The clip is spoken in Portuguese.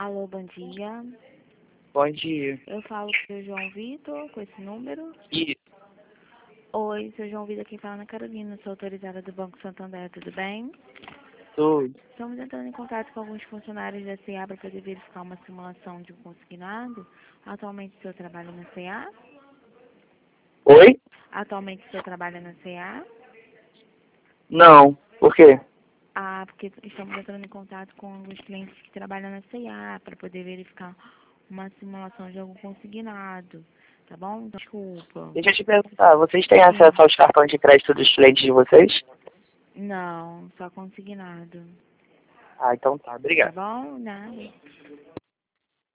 Alô, bom dia. Bom dia. Eu falo com o João Vitor, com esse número. Isso. Oi, sou João Vitor, quem fala na Carolina. Sou autorizada do Banco Santander, tudo bem? Tudo. Estamos entrando em contato com alguns funcionários da CA para poder verificar uma simulação de um consignado. Atualmente o senhor trabalha na CA? Oi? Atualmente o senhor trabalha na CA? Não. Por quê? Ah, porque estamos entrando em contato com alguns clientes que trabalham na CA para poder verificar uma simulação de algum consignado. Tá bom? Desculpa. Deixa eu te perguntar, vocês têm Sim. acesso aos cartões de crédito dos clientes de vocês? Não, só consignado. Ah, então tá. Tá Obrigado. bom? Nada.